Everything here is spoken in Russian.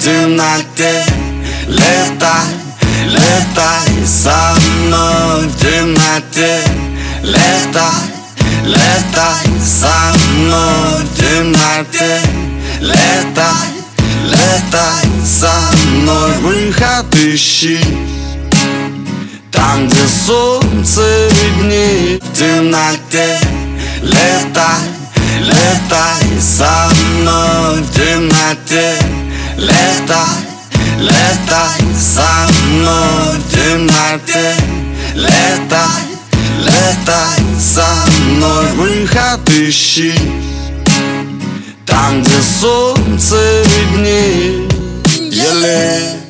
темноте. Летай, летай со мной в темноте. Летай, летай со мной в темноте. Летай, летай со мной. Выход ищи там, где солнце виднеет в темноте. Летай, летай со мной в темноте. Летай, летай со мной в темноте. Летай, летай со мной. Выход ищи там, где солнце виднеет.